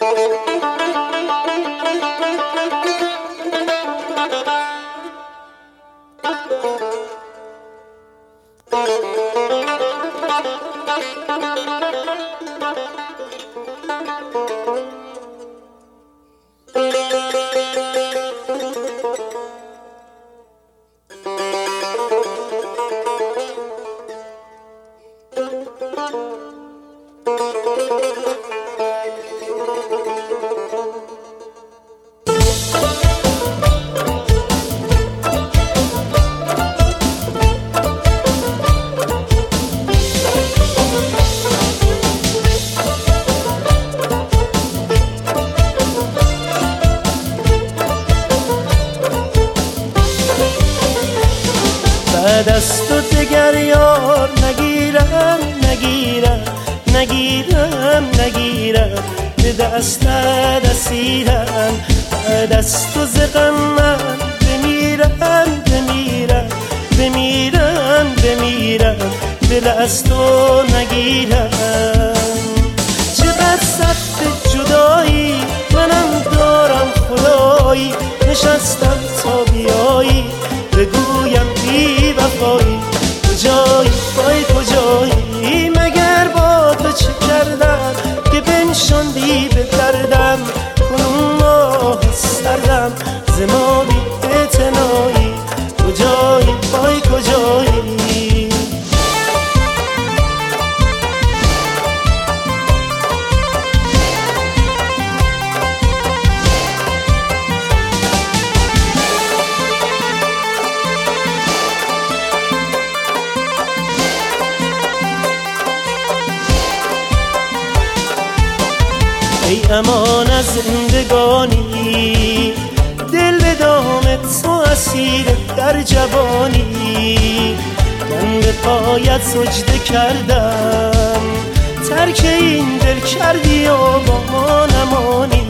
بعد از تو دگر یار نگیرم به دست اسیرم. بعد از تو ز غم من بمیرم دل از تو نگیرم. چقدر سخت جدایی منم دارم خدایی، نشستم تا بیایی بگویم بی وفایی. کجایی وای کجایی، مگر با تو چه کردم که بنشاندی به دردم. کنون ماه سردم ز ما بی اعتنایی. کجایی وای کجایی. ای امان از زندگانی، دل به دام تو اسیر در جوانی. من به پایت سجده کردم، ترک این دل کردی و با ما نمانی.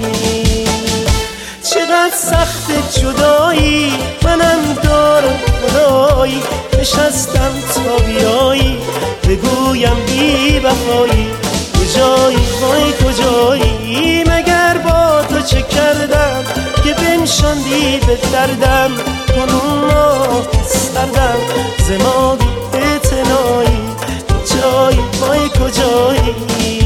چقدر سخت جدایی منم دارم خدایی، نشستم تا بیایی بگویم بی وفایی. کجایی وای کجایی، مگر با تو چه کردم که بنشاندی به دردم. کنون ماه سردم ز ما بی اعتنایی. کجایی وای کجایی.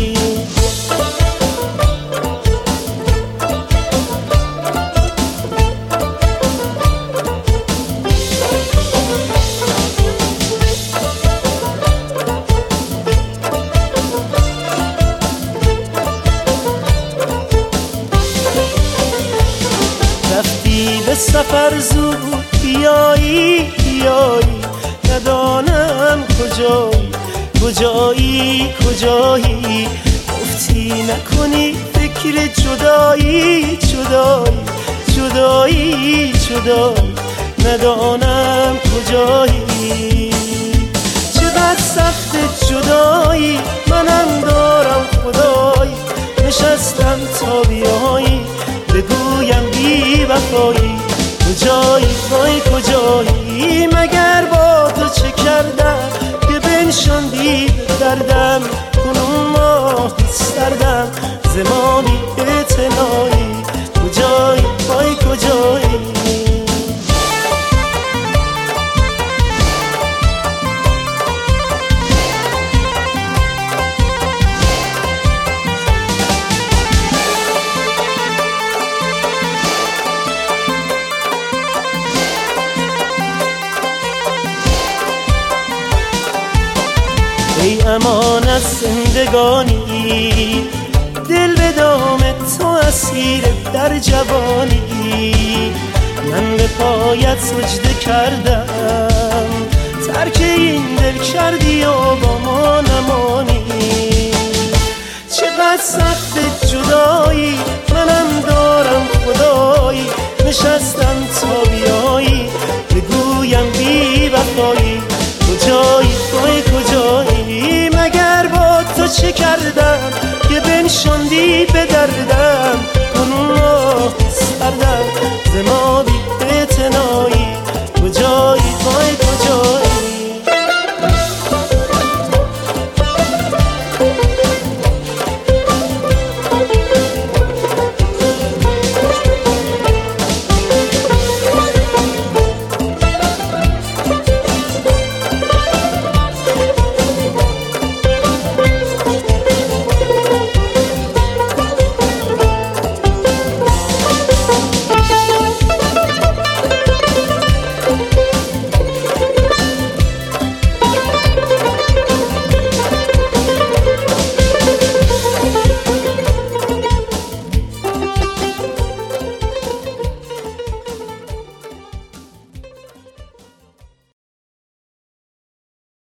به سفر زود بیایی ندانم کجایی گفتی نکنی فکر جدایی ندانم کجایی. چقدر سخت جدایی منم دارم خدایی، نشستم تا بیایی بگویم بی وفایی. کجایی وای کجایی، مگر با تو چه کردم که بنشاندی به دردم. کنون ماه سردم ز ما بی اعتنایی. کجایی وای کجایی. ای امان از زندگانی، دل به دام تو اسیر در جوانی. من به پایت سجده کردم، ترک این دل کردی و با ما نمانی. چقدر سخت جدا